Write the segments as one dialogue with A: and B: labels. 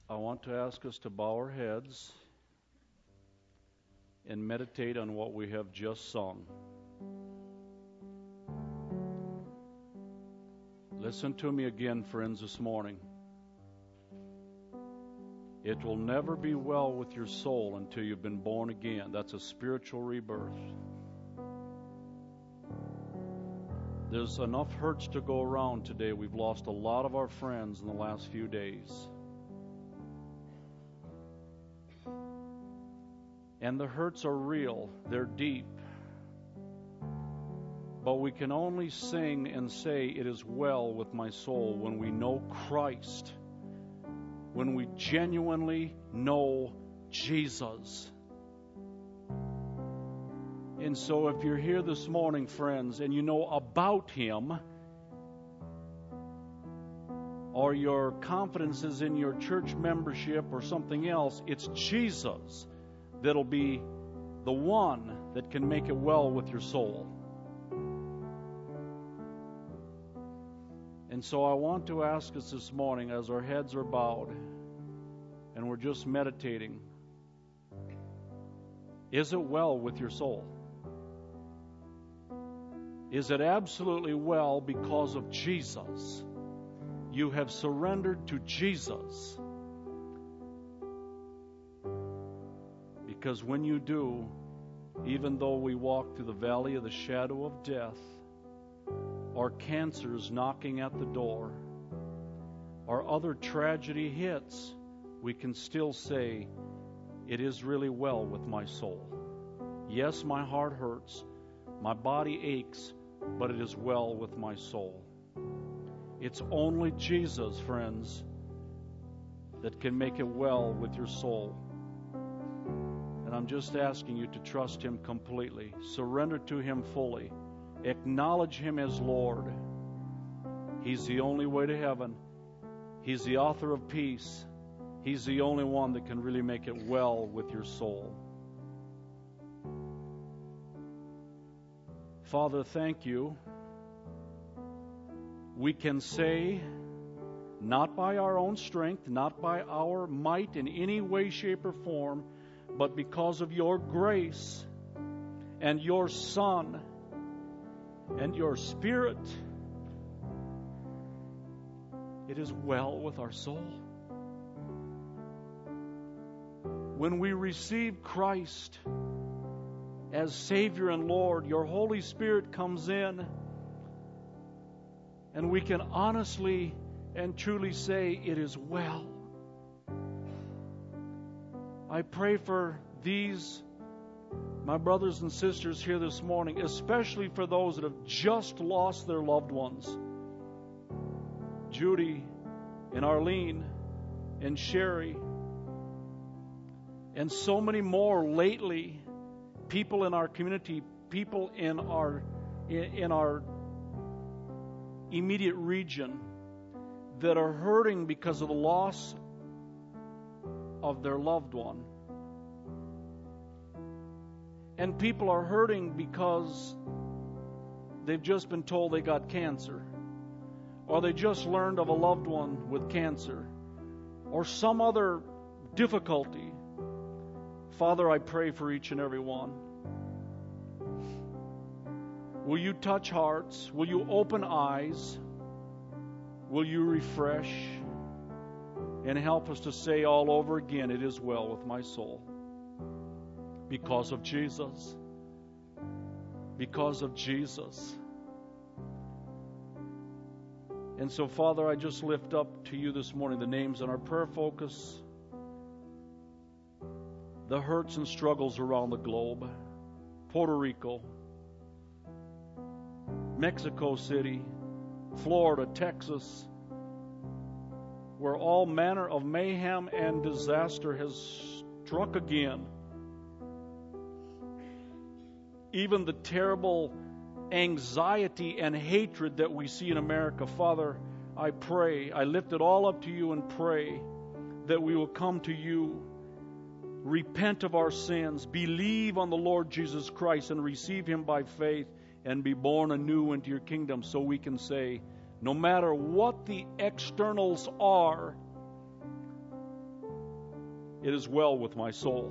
A: I want to ask us to bow our heads and meditate on what we have just sung. Listen to me again, friends, this morning. It will never be well with your soul until you've been born again. That's a spiritual rebirth. There's enough hurts to go around today. We've lost a lot of our friends in the last few days. And the hurts are real. They're deep. But we can only sing and say, "It is well with my soul," when we know Christ. When we genuinely know Jesus. And so if you're here this morning, friends, and you know about Him, or your confidence is in your church membership or something else, it's Jesus that'll be the one that can make it well with your soul. And so I want to ask us this morning, as our heads are bowed and we're just meditating, is it well with your soul? Is it absolutely well because of Jesus? You have surrendered to Jesus. Because when you do, even though we walk through the valley of the shadow of death, or cancer is knocking at the door, or other tragedy hits, we can still say, "It is really well with my soul. Yes, my heart hurts, my body aches, but it is well with my soul." It's only Jesus, friends, that can make it well with your soul. And I'm just asking you to trust Him completely. Surrender to Him fully. Acknowledge Him as Lord. He's the only way to heaven. He's the author of peace. He's the only one that can really make it well with your soul. Father, thank you. We can say, not by our own strength, not by our might in any way, shape, or form, but because of your grace and your Son and your Spirit, it is well with our soul. When we receive Christ as Savior and Lord, your Holy Spirit comes in, and we can honestly and truly say, "It is well." I pray for these, my brothers and sisters here this morning, especially for those that have just lost their loved ones. Judy and Arlene and Sherry and so many more lately. People in our community, people in our immediate region that are hurting because of the loss of their loved one. And people are hurting because they've just been told they got cancer, or they just learned of a loved one with cancer, or some other difficulty. Father, I pray for each and every one. Will you touch hearts? Will you open eyes? Will you refresh and help us to say all over again, "It is well with my soul." Because of Jesus. Because of Jesus. And so, Father, I just lift up to you this morning the names in our prayer focus, the hurts and struggles around the globe. Puerto Rico, Mexico City, Florida, Texas, where all manner of mayhem and disaster has struck again. Even the terrible anxiety and hatred that we see in America. Father, I pray, I lift it all up to you and pray that we will come to you, repent of our sins, believe on the Lord Jesus Christ and receive Him by faith and be born anew into your kingdom, so we can say, no matter what the externals are, it is well with my soul.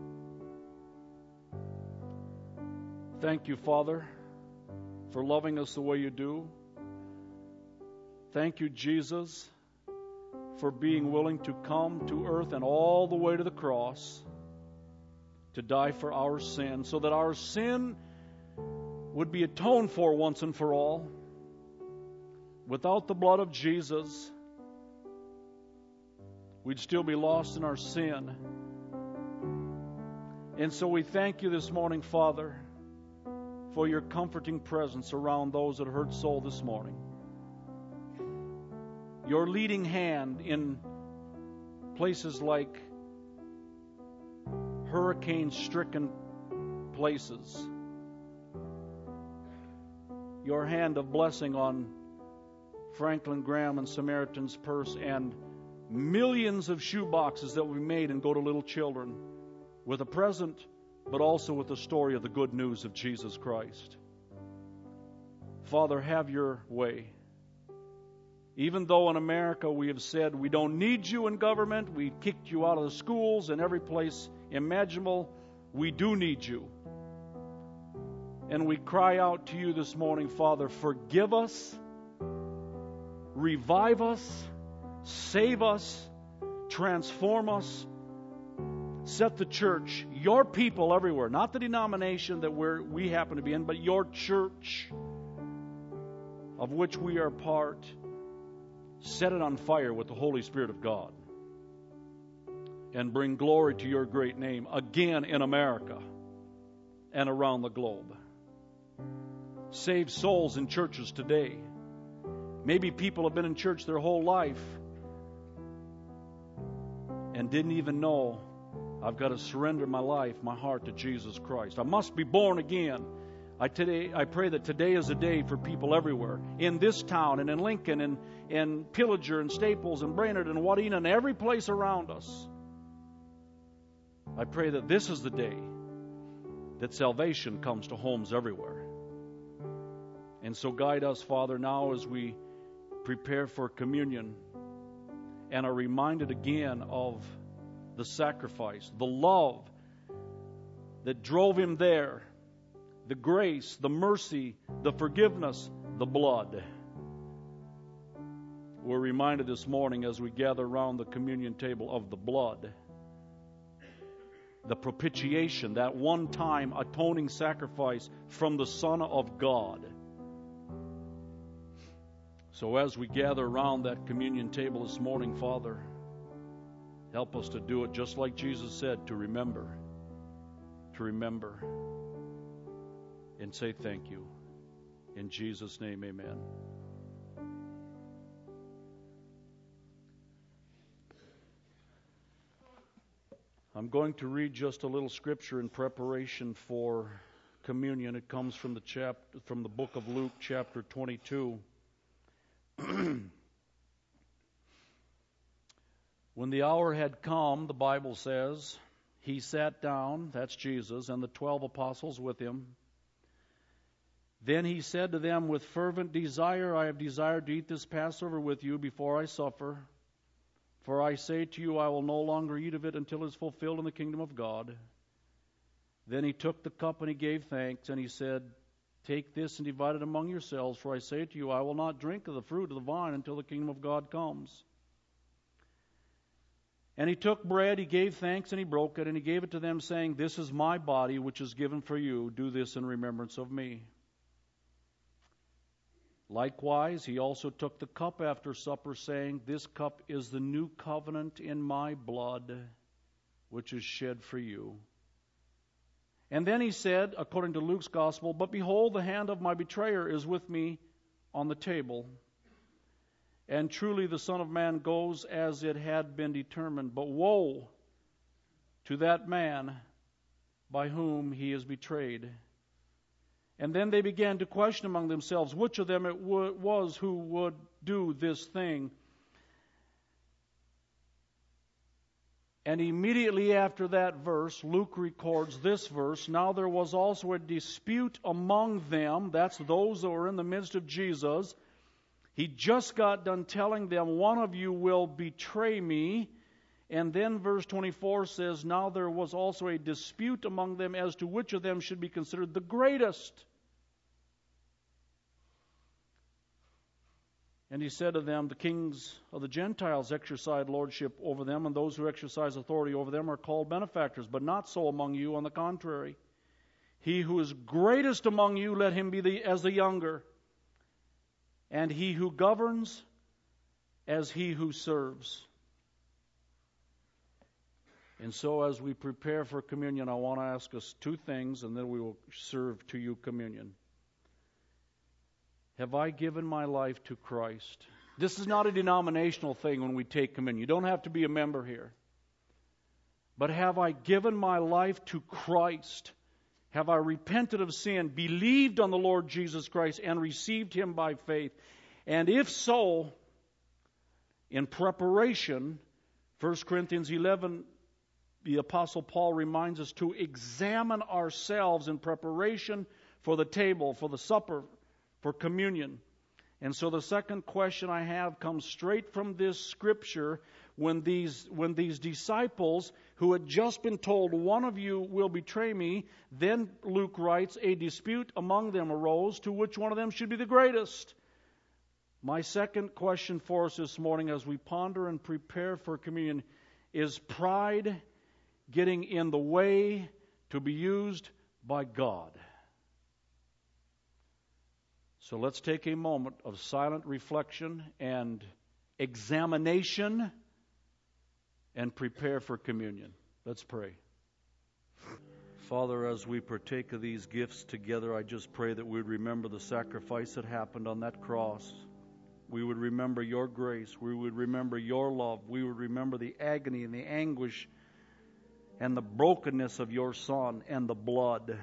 A: Thank you, Father, for loving us the way you do. Thank you, Jesus, for being willing to come to earth and all the way to the cross to die for our sin, so that our sin would be atoned for once and for all. Without the blood of Jesus, we'd still be lost in our sin. And so we thank you this morning, Father, for your comforting presence around those that hurt soul this morning. Your leading hand in places like hurricane-stricken places. Your hand of blessing on Franklin Graham and Samaritan's Purse and millions of shoe boxes that we made and go to little children with a present, but also with the story of the good news of Jesus Christ. Father, have your way. Even though in America we have said we don't need you in government, we kicked you out of the schools and every place imaginable, we do need you. And we cry out to you this morning, Father, forgive us, revive us, save us, transform us, set the church, your people everywhere, not the denomination that we happen to be in, but your church of which we are part. Set it on fire with the Holy Spirit of God and bring glory to your great name again in America and around the globe. Save souls in churches today. Maybe people have been in church their whole life and didn't even know I've got to surrender my life, my heart to Jesus Christ. I must be born again. I pray that today is a day for people everywhere, in this town and in Lincoln and in Pillager and Staples and Brainerd and Wadena and every place around us. I pray that this is the day that salvation comes to homes everywhere. And so guide us, Father, now as we prepare for communion and are reminded again of the sacrifice, the love that drove him there, the grace, the mercy, the forgiveness, the blood. We're reminded this morning as we gather around the communion table of the blood, the propitiation, that one-time atoning sacrifice from the Son of God. So as we gather around that communion table this morning, Father, help us to do it just like Jesus said, to remember, and say thank you. In Jesus' name, amen. I'm going to read just a little scripture in preparation for communion. It comes from the book of Luke, chapter 22. When the hour had come, the Bible says, he sat down, that's Jesus, and the 12 apostles with him. Then he said to them, with fervent desire, I have desired to eat this Passover with you before I suffer. For I say to you, I will no longer eat of it until it is fulfilled in the kingdom of God. Then he took the cup and he gave thanks, and he said, take this and divide it among yourselves, for I say to you, I will not drink of the fruit of the vine until the kingdom of God comes. And he took bread, he gave thanks, and he broke it, and he gave it to them, saying, this is my body, which is given for you. Do this in remembrance of me. Likewise, he also took the cup after supper, saying, this cup is the new covenant in my blood, which is shed for you. And then he said, according to Luke's gospel, but behold, the hand of my betrayer is with me on the table. And truly the Son of Man goes as it had been determined. But woe to that man by whom he is betrayed. And then they began to question among themselves which of them it was who would do this thing. And immediately after that verse, Luke records this verse, now there was also a dispute among them, that's those that were in the midst of Jesus. He just got done telling them, one of you will betray me. And then verse 24 says, now there was also a dispute among them as to which of them should be considered the greatest. And he said to them, the kings of the Gentiles exercise lordship over them, and those who exercise authority over them are called benefactors, but not so among you. On the contrary, he who is greatest among you, let him be as the younger, and he who governs as he who serves. And so as we prepare for communion, I want to ask us two things, and then we will serve to you communion. Have I given my life to Christ? This is not a denominational thing when we take communion. You don't have to be a member here. But have I given my life to Christ? Have I repented of sin, believed on the Lord Jesus Christ, and received Him by faith? And if so, in preparation, 1 Corinthians 11, the Apostle Paul reminds us to examine ourselves in preparation for the table, for the supper, for communion. And so the second question I have comes straight from this scripture. When these disciples who had just been told, one of you will betray me, then Luke writes, a dispute among them arose to which one of them should be the greatest. My second question for us this morning as we ponder and prepare for communion is pride getting in the way to be used by God? So let's take a moment of silent reflection and examination and prepare for communion. Let's pray. Father, as we partake of these gifts together, I just pray that we would remember the sacrifice that happened on that cross. We would remember your grace. We would remember your love. We would remember the agony and the anguish and the brokenness of your Son and the blood.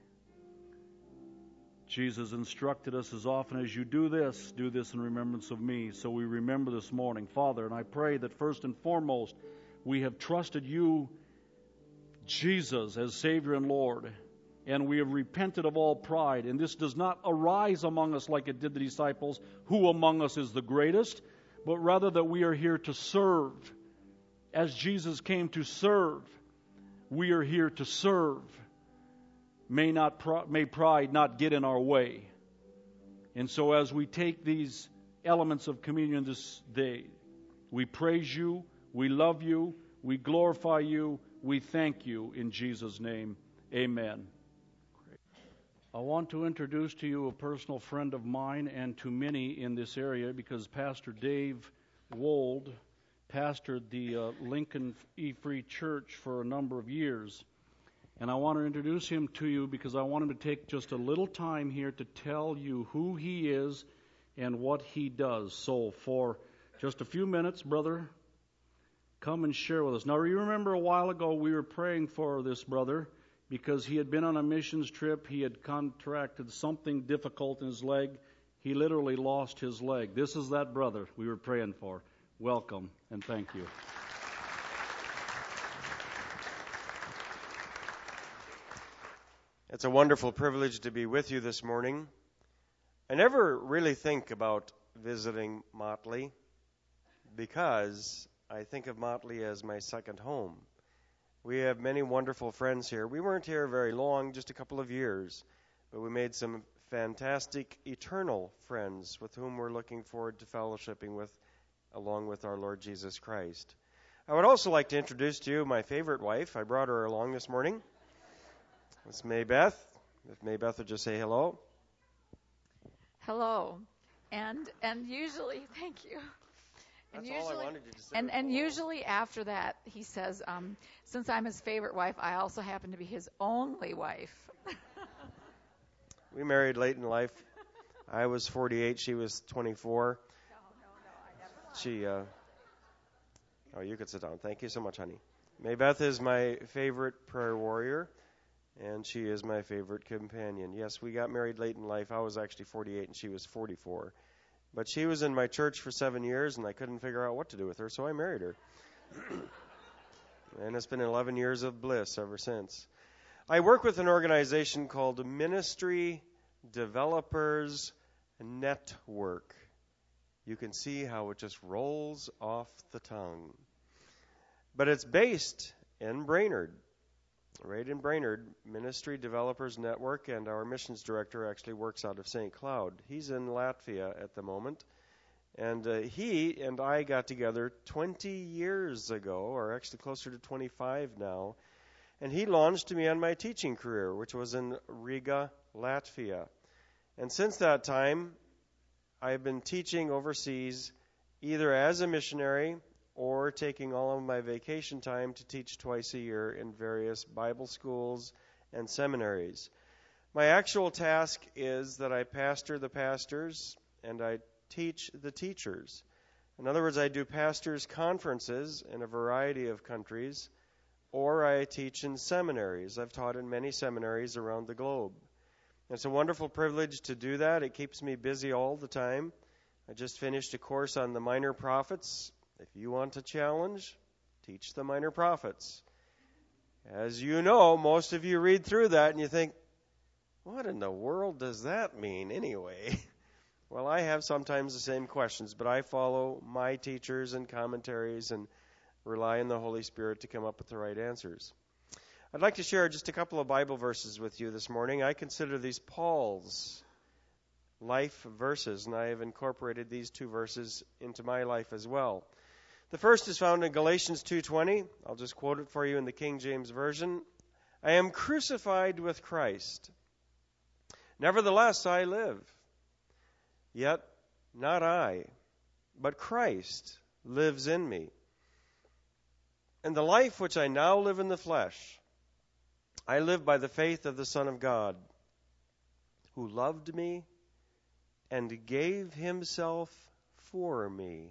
A: Jesus instructed us, as often as you do this in remembrance of me. So we remember this morning, Father, and I pray that first and foremost, we have trusted you, Jesus, as Savior and Lord, and we have repented of all pride. And this does not arise among us like it did the disciples, who among us is the greatest, but rather that we are here to serve. As Jesus came to serve, we are here to serve. May pride not get in our way. And so as we take these elements of communion this day, we praise you, we love you, we glorify you, we thank you in Jesus' name. Amen. I want to introduce to you a personal friend of mine and to many in this area, because Pastor Dave Wold pastored the Lincoln E-Free Church for a number of years. And I want to introduce him to you because I want him to take just a little time here to tell you who he is and what he does. So for just a few minutes, brother, come and share with us. Now, you remember a while ago we were praying for this brother because he had been on a missions trip. He had contracted something difficult in his leg. He literally lost his leg. This is that brother we were praying for. Welcome and thank you.
B: It's a wonderful privilege to be with you this morning. I never really think about visiting Motley because I think of Motley as my second home. We have many wonderful friends here. We weren't here very long, just a couple of years, but we made some fantastic eternal friends with whom we're looking forward to fellowshipping with, along with our Lord Jesus Christ. I would also like to introduce to you my favorite wife. I brought her along this morning. It's Maybeth. If Maybeth would just say hello.
C: Hello. And usually, thank you.
B: That's all I wanted you to say.
C: And usually after that, he says, since I'm his favorite wife, I also happen to be his only wife.
B: We married late in life. I was 48. She was 24.
C: No,
B: Oh, you could sit down. Thank you so much, honey. Maybeth is my favorite prayer warrior. And she is my favorite companion. Yes, we got married late in life. I was actually 48 and she was 44. But she was in my church for 7 years and I couldn't figure out what to do with her, so I married her. And it's been 11 years of bliss ever since. I work with an organization called Ministry Developers Network. You can see how it just rolls off the tongue. But it's based in Brainerd, right in Brainerd, Ministry Developers Network, and our missions director actually works out of St. Cloud. He's in Latvia at the moment. And he and I got together 20 years ago, or actually closer to 25 now, and he launched me on my teaching career, which was in Riga, Latvia. And since that time, I've been teaching overseas either as a missionary or taking all of my vacation time to teach twice a year in various Bible schools and seminaries. My actual task is that I pastor the pastors and I teach the teachers. In other words, I do pastors' conferences in a variety of countries, or I teach in seminaries. I've taught in many seminaries around the globe. It's a wonderful privilege to do that. It keeps me busy all the time. I just finished a course on the minor prophets. If you want a challenge, teach the minor prophets. As you know, most of you read through that and you think, what in the world does that mean anyway? Well, I have sometimes the same questions, but I follow my teachers and commentaries and rely on the Holy Spirit to come up with the right answers. I'd like to share just a couple of Bible verses with you this morning. I consider these Paul's life verses, and I have incorporated these two verses into my life as well. The first is found in Galatians 2:20. I'll just quote it for you in the King James Version. I am crucified with Christ. Nevertheless, I live. Yet not I, but Christ lives in me. And the life which I now live in the flesh, I live by the faith of the Son of God, who loved me and gave himself for me.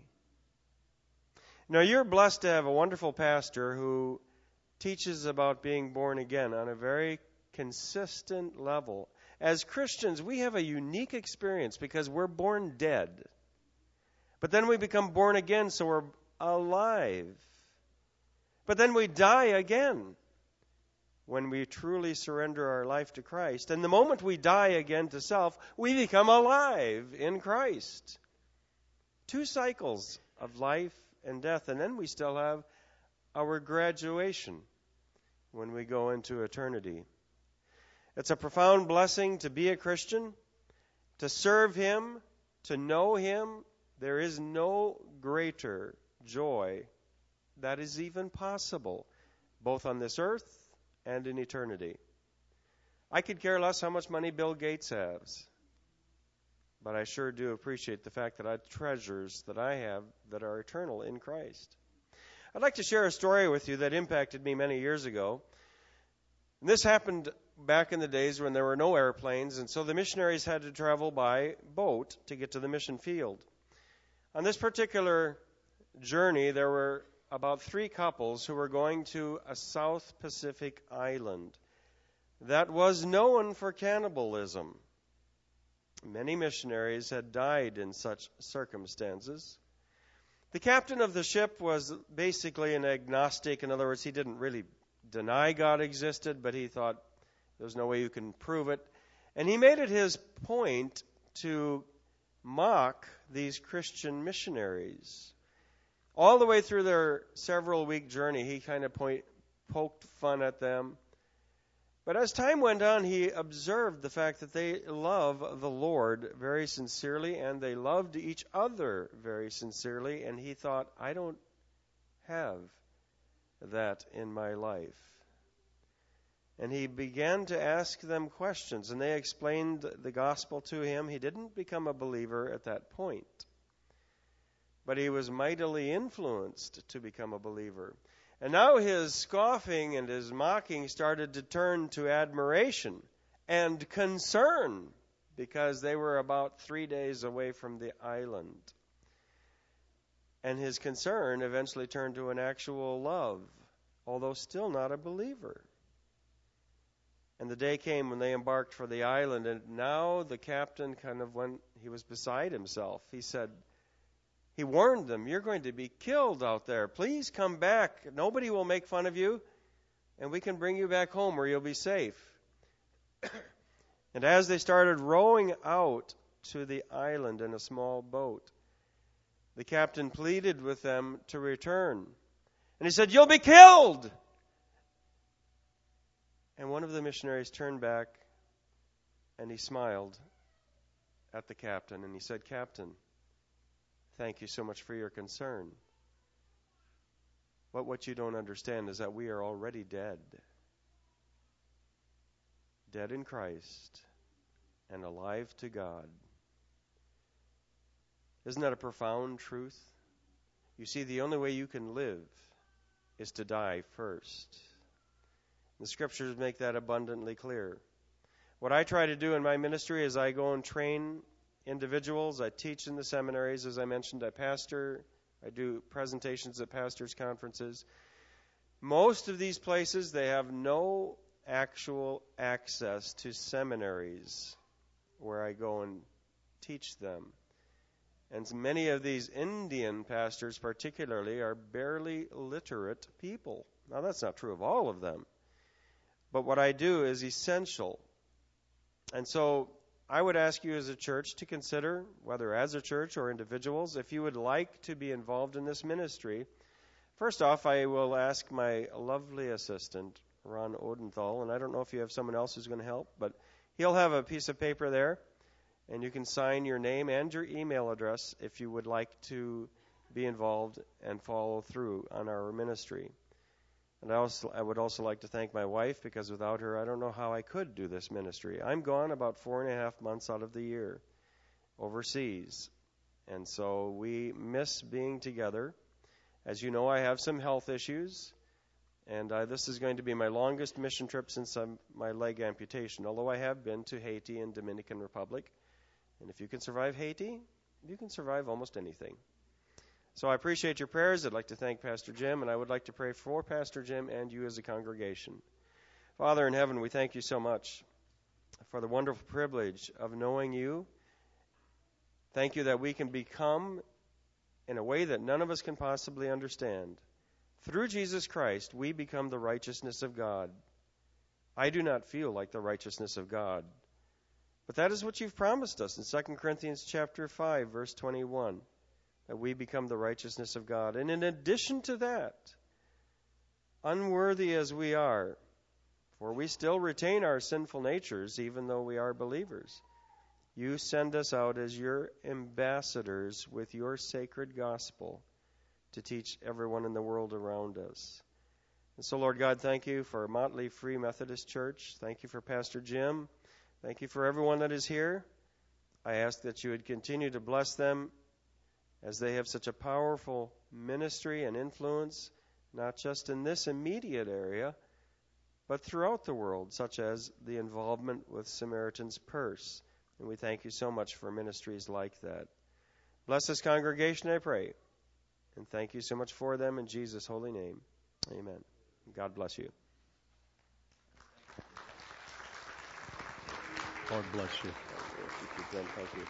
B: Now, you're blessed to have a wonderful pastor who teaches about being born again on a very consistent level. As Christians, we have a unique experience because we're born dead. But then we become born again, so we're alive. But then we die again when we truly surrender our life to Christ. And the moment we die again to self, we become alive in Christ. 2 cycles of life and death, and then we still have our graduation when we go into eternity. It's a profound blessing to be a Christian, to serve Him, to know Him. There is no greater joy that is even possible, both on this earth and in eternity. I could care less how much money Bill Gates has, but I sure do appreciate the fact that I have treasures that I have that are eternal in Christ. I'd like to share a story with you that impacted me many years ago. And this happened back in the days when there were no airplanes, and so the missionaries had to travel by boat to get to the mission field. On this particular journey, there were about 3 couples who were going to a South Pacific island that was known for cannibalism. Many missionaries had died in such circumstances. The captain of the ship was basically an agnostic. In other words, he didn't really deny God existed, but he thought there's no way you can prove it. And he made it his point to mock these Christian missionaries. All the way through their several-week journey, he kind of poked fun at them. But as time went on, he observed the fact that they love the Lord very sincerely, and they loved each other very sincerely, and he thought, I don't have that in my life. And he began to ask them questions, and they explained the gospel to him. He didn't become a believer at that point, but he was mightily influenced to become a believer. And now his scoffing and his mocking started to turn to admiration and concern, because they were about 3 days away from the island. And his concern eventually turned to an actual love, although still not a believer. And the day came when they embarked for the island, and now the captain he was beside himself. He warned them, you're going to be killed out there. Please come back. Nobody will make fun of you, and we can bring you back home where you'll be safe. And as they started rowing out to the island in a small boat, the captain pleaded with them to return. And he said, "You'll be killed." And one of the missionaries turned back and he smiled at the captain and he said, "Captain, thank you so much for your concern. But what you don't understand is that we are already dead. Dead in Christ and alive to God." Isn't that a profound truth? You see, the only way you can live is to die first. The Scriptures make that abundantly clear. What I try to do in my ministry is I go and train individuals. I teach in the seminaries, as I mentioned. I pastor. I do presentations at pastors' conferences. Most of these places, they have no actual access to seminaries where I go and teach them. And many of these Indian pastors particularly are barely literate people. Now, that's not true of all of them. But what I do is essential. And so I would ask you as a church to consider, whether as a church or individuals, if you would like to be involved in this ministry. First off, I will ask my lovely assistant, Ron Odenthal, and I don't know if you have someone else who's going to help, but he'll have a piece of paper there, and you can sign your name and your email address if you would like to be involved and follow through on our ministry. And I would also like to thank my wife, because without her, I don't know how I could do this ministry. I'm gone about 4.5 months out of the year overseas. And so we miss being together. As you know, I have some health issues. And this is going to be my longest mission trip since my leg amputation, although I have been to Haiti and Dominican Republic. And if you can survive Haiti, you can survive almost anything. So I appreciate your prayers. I'd like to thank Pastor Jim, and I would like to pray for Pastor Jim and you as a congregation. Father in heaven, we thank you so much for the wonderful privilege of knowing you. Thank you that we can become, in a way that none of us can possibly understand, through Jesus Christ, we become the righteousness of God. I do not feel like the righteousness of God. But that is what you've promised us in 2 Corinthians chapter 5, verse 21. That we become the righteousness of God. And in addition to that, unworthy as we are, for we still retain our sinful natures even though we are believers, you send us out as your ambassadors with your sacred gospel to teach everyone in the world around us. And so, Lord God, thank you for Motley Free Methodist Church. Thank you for Pastor Jim. Thank you for everyone that is here. I ask that you would continue to bless them as they have such a powerful ministry and influence, not just in this immediate area, but throughout the world, such as the involvement with Samaritan's Purse. And we thank you so much for ministries like that. Bless this congregation, I pray. And thank you so much for them in Jesus' holy name. Amen. God bless you.
A: Lord bless you.
B: Thank you.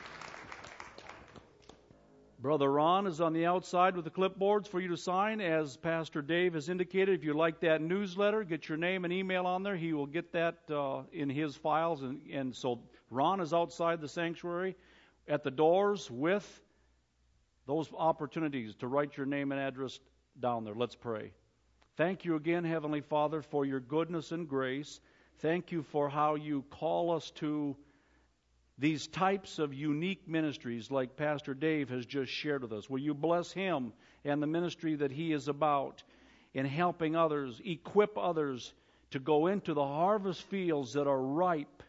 A: Brother Ron is on the outside with the clipboards for you to sign. As Pastor Dave has indicated, if you like that newsletter, get your name and email on there. He will get that in his files. And so Ron is outside the sanctuary at the doors with those opportunities to write your name and address down there. Let's pray. Thank you again, Heavenly Father, for your goodness and grace. Thank you for how you call us to these types of unique ministries like Pastor Dave has just shared with us. Will you bless him and the ministry that he is about in helping others, equip others to go into the harvest fields that are ripe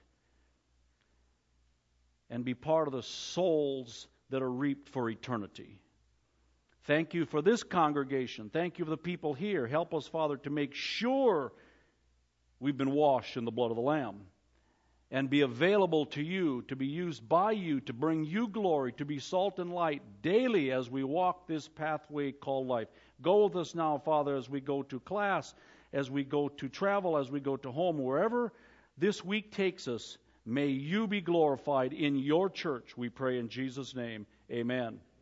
A: and be part of the souls that are reaped for eternity. Thank you for this congregation. Thank you for the people here. Help us, Father, to make sure we've been washed in the blood of the Lamb and be available to you, to be used by you, to bring you glory, to be salt and light daily as we walk this pathway called life. Go with us now, Father, as we go to class, as we go to travel, as we go to home, wherever this week takes us. May you be glorified in your church, we pray in Jesus' name. Amen.